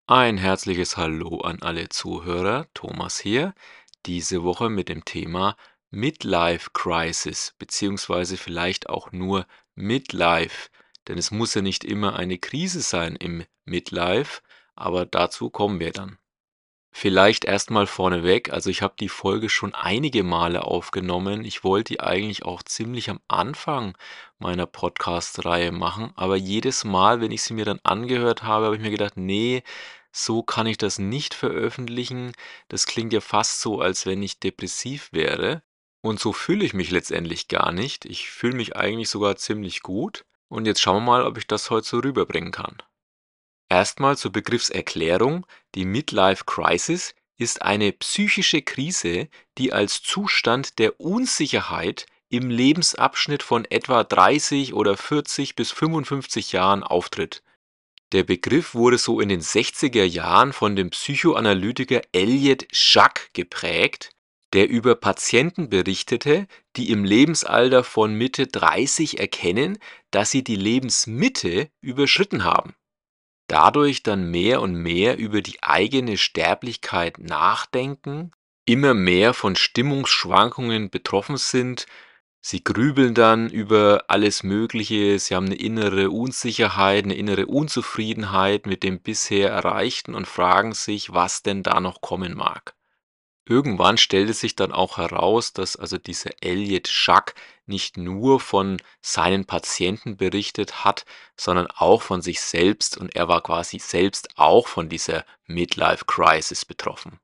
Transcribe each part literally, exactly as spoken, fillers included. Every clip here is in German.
Ein herzliches Hallo an alle Zuhörer, Thomas hier. Diese Woche mit dem Thema Midlife Crisis, beziehungsweise vielleicht auch nur Midlife, denn es muss ja nicht immer eine Krise sein im Midlife, aber dazu kommen wir dann. Vielleicht erst mal vorneweg, also ich habe die Folge schon einige Male aufgenommen. Ich wollte die eigentlich auch ziemlich am Anfang meiner Podcast-Reihe machen, aber jedes Mal, wenn ich sie mir dann angehört habe, habe ich mir gedacht: „Nee, so kann ich das nicht veröffentlichen. Das klingt ja fast so, als wenn ich depressiv wäre.“ Und so fühle ich mich letztendlich gar nicht. Ich fühle mich eigentlich sogar ziemlich gut. Und jetzt schauen wir mal, ob ich das heute so rüberbringen kann. Erstmal zur Begriffserklärung. Die Midlife Crisis ist eine psychische Krise, die als Zustand der Unsicherheit im Lebensabschnitt von etwa dreißig oder vierzig bis fünfundfünfzig Jahren auftritt. Der Begriff wurde so in den sechziger Jahren von dem Psychoanalytiker Elliot Jaques geprägt, der über Patienten berichtete, die im Lebensalter von Mitte dreißig erkennen, dass sie die Lebensmitte überschritten haben. Dadurch dann mehr und mehr über die eigene Sterblichkeit nachdenken, immer mehr von Stimmungsschwankungen betroffen sind. Sie grübeln dann über alles Mögliche, sie haben eine innere Unsicherheit, eine innere Unzufriedenheit mit dem bisher Erreichten und fragen sich, was denn da noch kommen mag. Irgendwann stellte sich dann auch heraus, dass also dieser Elliot Jaques nicht nur von seinen Patienten berichtet hat, sondern auch von sich selbst, und er war quasi selbst auch von dieser Midlife Crisis betroffen.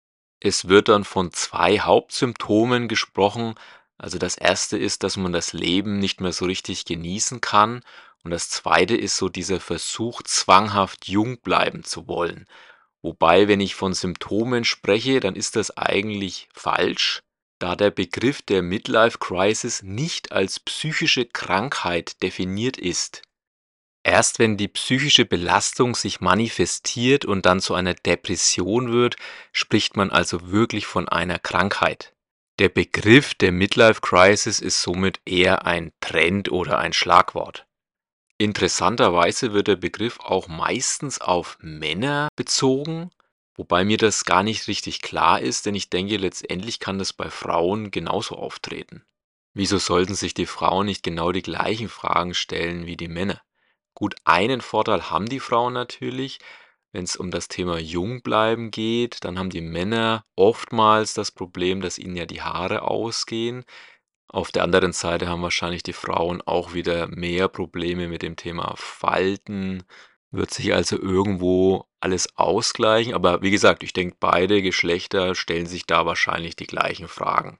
Es wird dann von zwei Hauptsymptomen gesprochen. Also das erste ist, dass man das Leben nicht mehr so richtig genießen kann, und das zweite ist so dieser Versuch, zwanghaft jung bleiben zu wollen. Wobei, wenn ich von Symptomen spreche, dann ist das eigentlich falsch, da der Begriff der Midlife Crisis nicht als psychische Krankheit definiert ist. Erst wenn die psychische Belastung sich manifestiert und dann zu einer Depression wird, spricht man also wirklich von einer Krankheit. Der Begriff der Midlife Crisis ist somit eher ein Trend oder ein Schlagwort. Interessanterweise wird der Begriff auch meistens auf Männer bezogen, wobei mir das gar nicht richtig klar ist, denn ich denke, letztendlich kann das bei Frauen genauso auftreten. Wieso sollten sich die Frauen nicht genau die gleichen Fragen stellen wie die Männer? Gut, einen Vorteil haben die Frauen natürlich. Wenn es um das Thema Jungbleiben geht, dann haben die Männer oftmals das Problem, dass ihnen ja die Haare ausgehen. Auf der anderen Seite haben wahrscheinlich die Frauen auch wieder mehr Probleme mit dem Thema Falten. Wird sich also irgendwo alles ausgleichen. Aber wie gesagt, ich denke, beide Geschlechter stellen sich da wahrscheinlich die gleichen Fragen.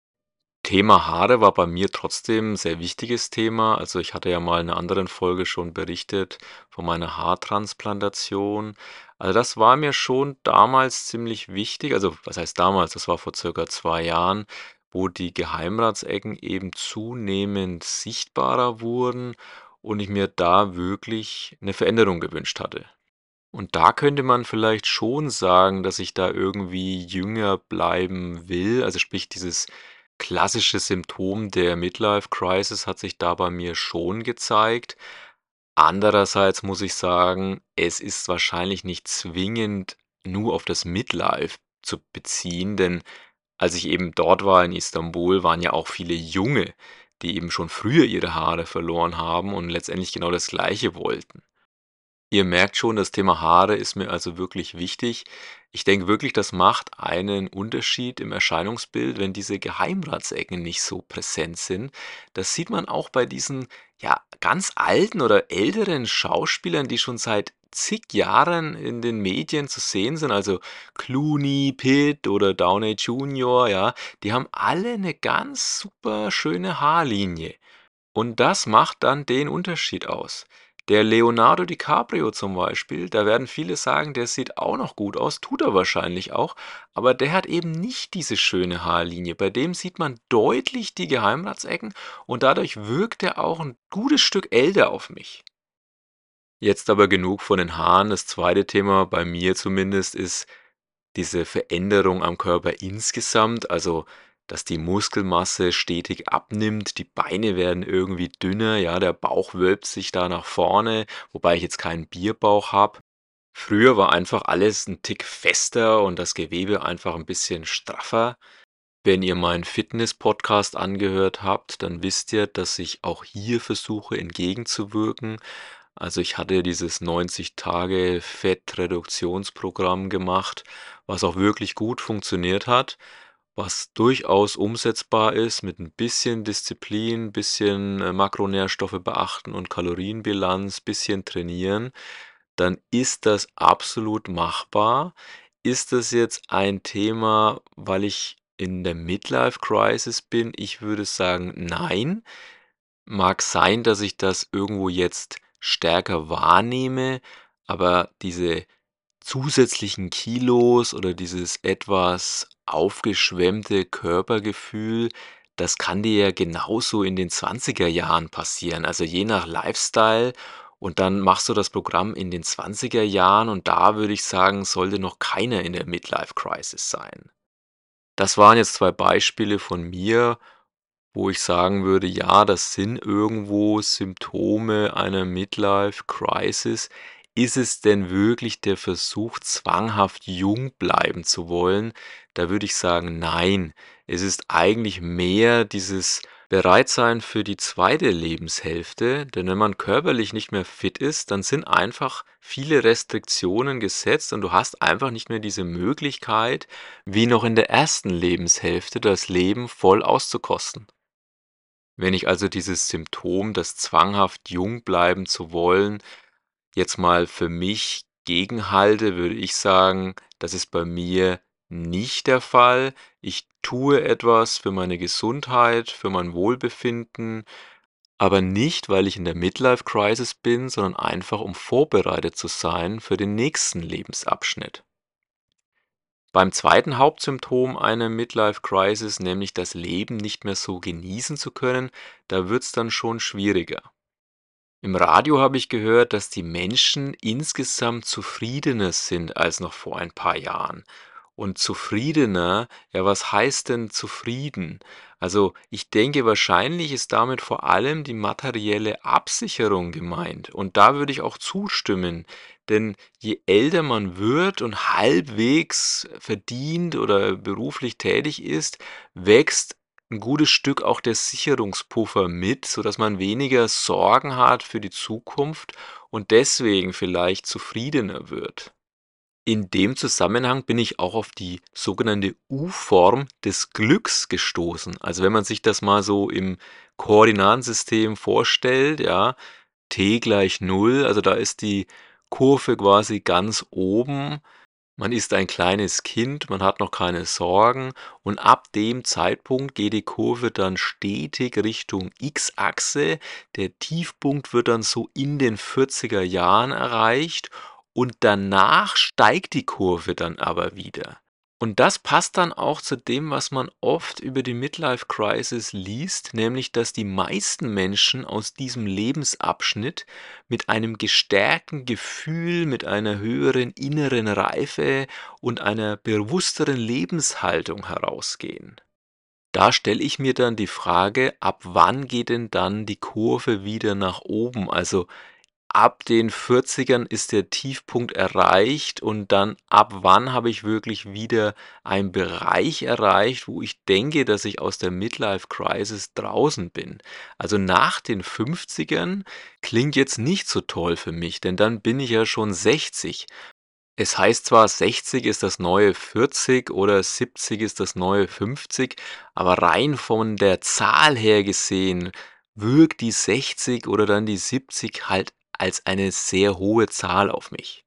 Thema Haare war bei mir trotzdem 'n sehr wichtiges Thema. Also, ich hatte ja mal in 'ner anderen Folge schon berichtet von meiner Haartransplantation. Also, das war mir schon damals ziemlich wichtig. Also, was heißt damals? Das war vor circa zwei Jahren, wo die Geheimratsecken eben zunehmend sichtbarer wurden und ich mir da wirklich 'ne Veränderung gewünscht hatte. Und da könnte man vielleicht schon sagen, dass ich da irgendwie jünger bleiben will. Also sprich, dieses klassische Symptom der Midlife Crisis hat sich da bei mir schon gezeigt. Andererseits muss ich sagen, es ist wahrscheinlich nicht zwingend nur auf das Midlife zu beziehen, denn als ich eben dort war in Istanbul, waren ja auch viele Junge, die eben schon früher ihre Haare verloren haben und letztendlich genau das Gleiche wollten. Ihr merkt schon, das Thema Haare ist mir also wirklich wichtig. Ich denke wirklich, das macht einen Unterschied im Erscheinungsbild, wenn diese Geheimratsecken nicht so präsent sind. Das sieht man auch bei diesen, ja, ganz alten oder älteren Schauspielern, die schon seit zig Jahren in den Medien zu sehen sind, also Clooney, Pitt oder Downey Junior, ja, die haben alle eine ganz super schöne Haarlinie. Und das macht dann den Unterschied aus. Der Leonardo DiCaprio zum Beispiel, da werden viele sagen, der sieht auch noch gut aus, tut er wahrscheinlich auch, aber der hat eben nicht diese schöne Haarlinie. Bei dem sieht man deutlich die Geheimratsecken und dadurch wirkt er auch ein gutes Stück älter auf mich. Jetzt aber genug von den Haaren. Das zweite Thema, bei mir zumindest, ist diese Veränderung am Körper insgesamt, also, dass die Muskelmasse stetig abnimmt, die Beine werden irgendwie dünner, ja, der Bauch wölbt sich da nach vorne, wobei ich jetzt keinen Bierbauch habe. Früher war einfach alles 'n Tick fester und das Gewebe einfach 'n bisschen straffer. Wenn ihr meinen Fitness-Podcast angehört habt, dann wisst ihr, dass ich auch hier versuche entgegenzuwirken. Also, ich hatte dieses neunzig Tage Fettreduktionsprogramm gemacht, was auch wirklich gut funktioniert hat, was durchaus umsetzbar ist mit 'n bisschen Disziplin, bisschen, äh, Makronährstoffe beachten und Kalorienbilanz, bisschen trainieren, dann ist das absolut machbar. Ist das jetzt ein Thema, weil ich in der Midlife-Crisis bin? Ich würde sagen, nein. Mag sein, dass ich das irgendwo jetzt stärker wahrnehme, aber diese zusätzlichen Kilos oder dieses etwas aufgeschwemmte Körpergefühl, das kann dir ja genauso in den zwanziger Jahren passieren, also je nach Lifestyle. Und dann machst du das Programm in den zwanziger Jahren und da würde ich sagen, sollte noch keiner in der Midlife-Crisis sein. Das waren jetzt zwei Beispiele von mir, wo ich sagen würde: „Ja, das sind irgendwo Symptome einer Midlife-Crisis.“ Ist es denn wirklich der Versuch, zwanghaft jung bleiben zu wollen? Da würde ich sagen: „Nein.“ Es ist eigentlich mehr dieses Bereitsein für die zweite Lebenshälfte, denn wenn man körperlich nicht mehr fit ist, dann sind einfach viele Restriktionen gesetzt und du hast einfach nicht mehr diese Möglichkeit, wie noch in der ersten Lebenshälfte das Leben voll auszukosten. Wenn ich also dieses Symptom, das zwanghaft jung bleiben zu wollen, jetzt mal für mich gegenhalte, würde ich sagen, das ist bei mir nicht der Fall. Ich tue etwas für meine Gesundheit, für mein Wohlbefinden, aber nicht, weil ich in der Midlife-Crisis bin, sondern einfach, um vorbereitet zu sein für den nächsten Lebensabschnitt. Beim zweiten Hauptsymptom einer Midlife-Crisis, nämlich das Leben nicht mehr so genießen zu können, da wird's dann schon schwieriger. Im Radio habe ich gehört, dass die Menschen insgesamt zufriedener sind als noch vor ein paar Jahren. Und zufriedener, ja, was heißt denn zufrieden? Also, ich denke, wahrscheinlich ist damit vor allem die materielle Absicherung gemeint. Und da würde ich auch zustimmen, denn je älter man wird und halbwegs verdient oder beruflich tätig ist, wächst 'n gutes Stück auch der Sicherungspuffer mit, sodass man weniger Sorgen hat für die Zukunft und deswegen vielleicht zufriedener wird. In dem Zusammenhang bin ich auch auf die sogenannte U-Form des Glücks gestoßen. Also, wenn man sich das mal so im Koordinatensystem vorstellt, ja, T gleich null, also da ist die Kurve quasi ganz oben. Man ist ein kleines Kind, man hat noch keine Sorgen und ab dem Zeitpunkt geht die Kurve dann stetig Richtung X-Achse. Der Tiefpunkt wird dann so in den vierziger Jahren erreicht und danach steigt die Kurve dann aber wieder. Und das passt dann auch zu dem, was man oft über die Midlife-Crisis liest, nämlich dass die meisten Menschen aus diesem Lebensabschnitt mit einem gestärkten Gefühl, mit einer höheren inneren Reife und einer bewussteren Lebenshaltung herausgehen. Da stelle ich mir dann die Frage: Ab wann geht denn dann die Kurve wieder nach oben? Also, ab den Vierzigern ist der Tiefpunkt erreicht und dann ab wann habe ich wirklich wieder einen Bereich erreicht, wo ich denke, dass ich aus der Midlife-Crisis draußen bin? Also, nach den Fünfzigern klingt jetzt nicht so toll für mich, denn dann bin ich ja schon sechzig. Es heißt zwar, sechzig ist das neue vierzig oder siebzig ist das neue fünfzig, aber rein von der Zahl her gesehen wirkt die sechzig oder dann die siebzig halt als eine sehr hohe Zahl auf mich.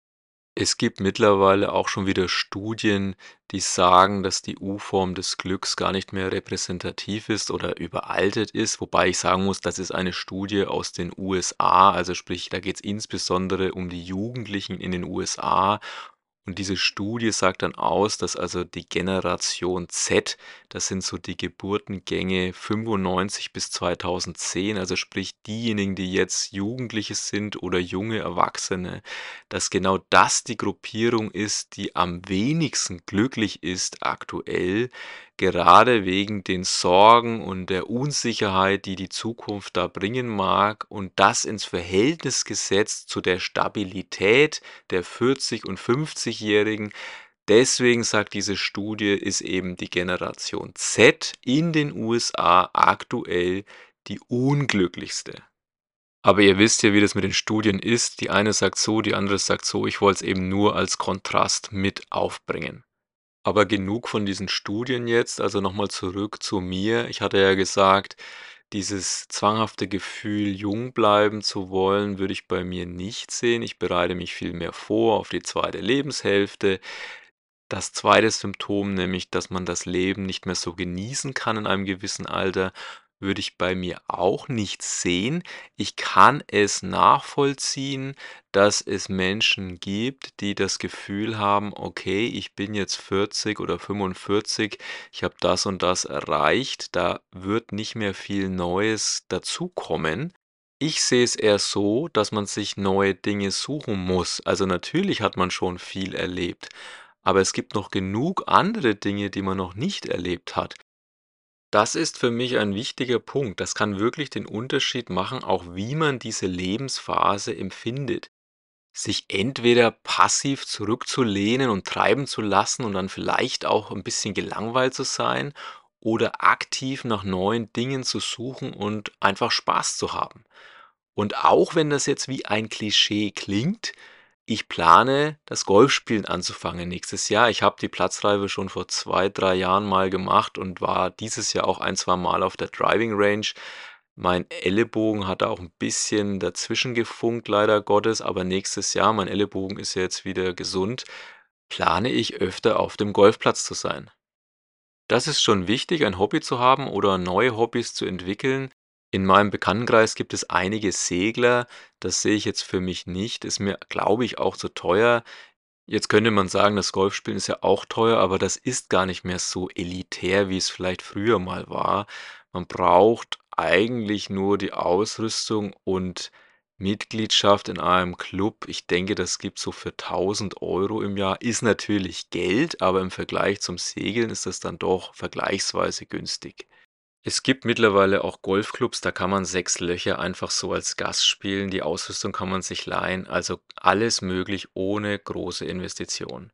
Es gibt mittlerweile auch schon wieder Studien, die sagen, dass die U-Form des Glücks gar nicht mehr repräsentativ ist oder überaltet ist, wobei ich sagen muss, das ist eine Studie aus den U S A, also sprich, da geht's insbesondere um die Jugendlichen in den U S A. Und diese Studie sagt dann aus, dass also die Generation Z, das sind so die Geburtengänge fünfundneunzig bis zweitausendzehn, also sprich diejenigen, die jetzt Jugendliche sind oder junge Erwachsene, dass genau das die Gruppierung ist, die am wenigsten glücklich ist aktuell. gerade wegen den Sorgen und der Unsicherheit, die die Zukunft da bringen mag und das ins Verhältnis gesetzt zu der Stabilität der vierzig und fünfzigjährigen. Deswegen sagt diese Studie, ist eben die Generation Z in den U S A aktuell die unglücklichste. Aber ihr wisst ja, wie das mit den Studien ist. Die eine sagt so, die andere sagt so. Ich wollte es eben nur als Kontrast mit aufbringen. Aber genug von diesen Studien jetzt, also nochmal zurück zu mir. Ich hatte ja gesagt, dieses zwanghafte Gefühl, jung bleiben zu wollen, würde ich bei mir nicht sehen. Ich bereite mich vielmehr vor auf die zweite Lebenshälfte. Das zweite Symptom, nämlich dass man das Leben nicht mehr so genießen kann in einem gewissen Alter, würde ich bei mir auch nicht sehen. Ich kann es nachvollziehen, dass es Menschen gibt, die das Gefühl haben: „Okay, ich bin jetzt vierzig oder fünfundvierzig, ich habe das und das erreicht, da wird nicht mehr viel Neues dazukommen.“ Ich sehe es eher so, dass man sich neue Dinge suchen muss. Also, natürlich hat man schon viel erlebt, aber es gibt noch genug andere Dinge, die man noch nicht erlebt hat. Das ist für mich ein wichtiger Punkt. Das kann wirklich den Unterschied machen, auch wie man diese Lebensphase empfindet. Sich entweder passiv zurückzulehnen und treiben zu lassen und dann vielleicht auch ein bisschen gelangweilt zu sein oder aktiv nach neuen Dingen zu suchen und einfach Spaß zu haben. Und auch wenn das jetzt wie ein Klischee klingt, ich plane, das Golfspielen anzufangen nächstes Jahr. Ich habe die Platzreife schon vor zwei, drei Jahren mal gemacht und war dieses Jahr auch ein, zwei Mal auf der Driving Range. Mein Ellenbogen hat da auch ein bisschen dazwischen gefunkt, leider Gottes, aber nächstes Jahr, mein Ellenbogen ist ja jetzt wieder gesund, plane ich öfter auf dem Golfplatz zu sein. Das ist schon wichtig, ein Hobby zu haben oder neue Hobbys zu entwickeln. In meinem Bekanntenkreis gibt es einige Segler. Das sehe ich jetzt für mich nicht. Ist mir, glaube ich, auch zu teuer. Jetzt könnte man sagen, das Golfspielen ist ja auch teuer, aber das ist gar nicht mehr so elitär, wie es vielleicht früher mal war. Man braucht eigentlich nur die Ausrüstung und Mitgliedschaft in einem Club. Ich denke, das gibt so für tausend Euro im Jahr. Ist natürlich Geld, aber im Vergleich zum Segeln ist das dann doch vergleichsweise günstig. Es gibt mittlerweile auch Golfclubs, da kann man sechs Löcher einfach so als Gast spielen. Die Ausrüstung kann man sich leihen, also alles möglich ohne große Investition.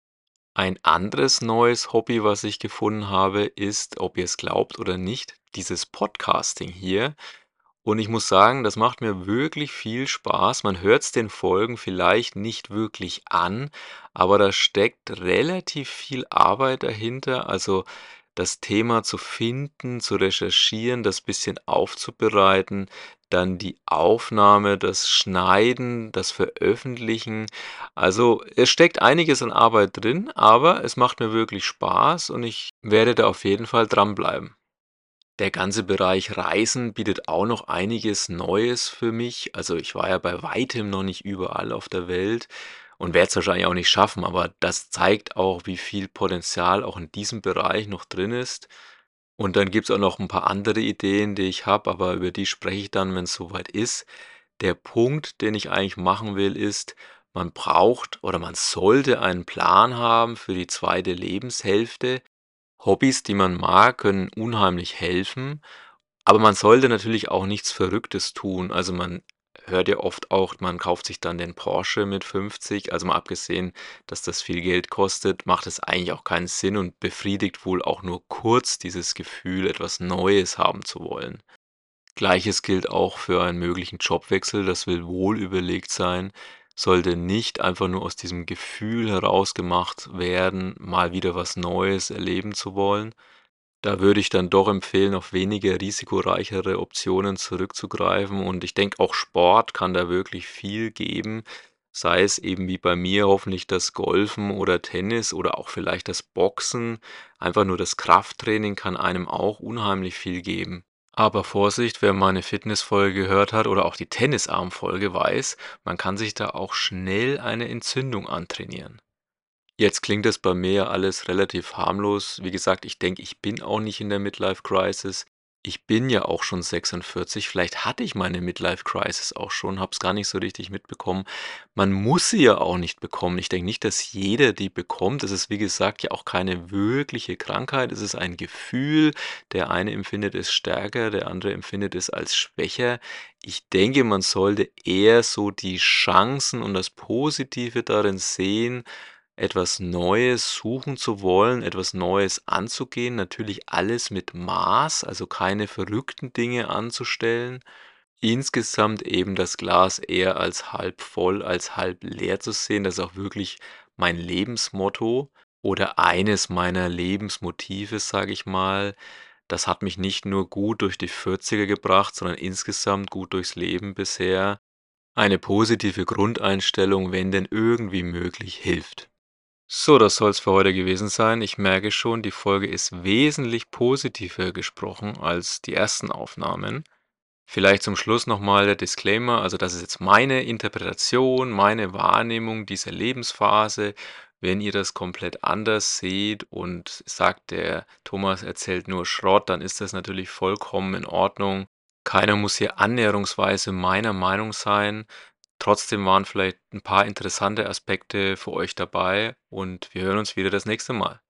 Ein anderes neues Hobby, was ich gefunden habe, ist, ob ihr es glaubt oder nicht, dieses Podcasting hier. Und ich muss sagen, das macht mir wirklich viel Spaß. Man hört es den Folgen vielleicht nicht wirklich an, aber da steckt relativ viel Arbeit dahinter. Also das Thema zu finden, zu recherchieren, das bisschen aufzubereiten, dann die Aufnahme, das Schneiden, das Veröffentlichen. Also es steckt einiges an Arbeit drin, aber es macht mir wirklich Spaß und ich werde da auf jeden Fall dranbleiben. Der ganze Bereich Reisen bietet auch noch einiges Neues für mich. Also, ich war ja bei weitem noch nicht überall auf der Welt und werde es wahrscheinlich auch nicht schaffen, aber das zeigt auch, wie viel Potenzial auch in diesem Bereich noch drin ist. Und dann gibt's auch noch ein paar andere Ideen, die ich habe, aber über die spreche ich dann, wenn's soweit ist. Der Punkt, den ich eigentlich machen will, ist, man braucht oder man sollte einen Plan haben für die zweite Lebenshälfte. Hobbys, die man mag, können unheimlich helfen, aber man sollte natürlich auch nichts Verrücktes tun. Also, man hört ja oft auch, man kauft sich dann den Porsche mit fünfzig. Also, mal abgesehen, dass das viel Geld kostet, macht es eigentlich auch keinen Sinn und befriedigt wohl auch nur kurz dieses Gefühl, etwas Neues haben zu wollen. Gleiches gilt auch für einen möglichen Jobwechsel. Das will wohl überlegt sein, sollte nicht einfach nur aus diesem Gefühl heraus gemacht werden, mal wieder was Neues erleben zu wollen. Da würde ich dann doch empfehlen, auf weniger risikoreichere Optionen zurückzugreifen und ich denke, auch Sport kann da wirklich viel geben, sei es eben wie bei mir hoffentlich das Golfen oder Tennis oder auch vielleicht das Boxen. Einfach nur das Krafttraining kann einem auch unheimlich viel geben. Aber Vorsicht, wer meine Fitnessfolge gehört hat oder auch die Tennisarmfolge weiß, man kann sich da auch schnell eine Entzündung antrainieren. Jetzt klingt es bei mir ja alles relativ harmlos. Wie gesagt, ich denke, ich bin auch nicht in der Midlife Crisis. Ich bin ja auch schon sechsundvierzig, vielleicht hatte ich meine Midlife-Crisis auch schon, habe es gar nicht so richtig mitbekommen. Man muss sie ja auch nicht bekommen. Ich denke nicht, dass jeder die bekommt. Es ist, wie gesagt, ja auch keine wirkliche Krankheit. Es ist ein Gefühl. Der eine empfindet es stärker, der andere empfindet es als schwächer. Ich denke, man sollte eher so die Chancen und das Positive darin sehen, etwas Neues suchen zu wollen, etwas Neues anzugehen. Natürlich alles mit Maß, also keine verrückten Dinge anzustellen. Insgesamt eben das Glas eher als halb voll als halb leer zu sehen. Das ist auch wirklich mein Lebensmotto oder eines meiner Lebensmotive, sage ich mal. Das hat mich nicht nur gut durch die Vierziger gebracht, sondern insgesamt gut durchs Leben bisher. Eine positive Grundeinstellung, wenn denn irgendwie möglich, hilft. So, das soll's für heute gewesen sein. Ich merke schon, die Folge ist wesentlich positiver gesprochen als die ersten Aufnahmen. Vielleicht zum Schluss noch mal der Disclaimer, also das ist jetzt meine Interpretation, meine Wahrnehmung dieser Lebensphase. Wenn ihr das komplett anders seht und sagt, der Thomas erzählt nur Schrott, dann ist das natürlich vollkommen in Ordnung. Keiner muss hier annäherungsweise meiner Meinung sein. Trotzdem waren vielleicht ein paar interessante Aspekte für euch dabei und wir hören uns wieder das nächste Mal.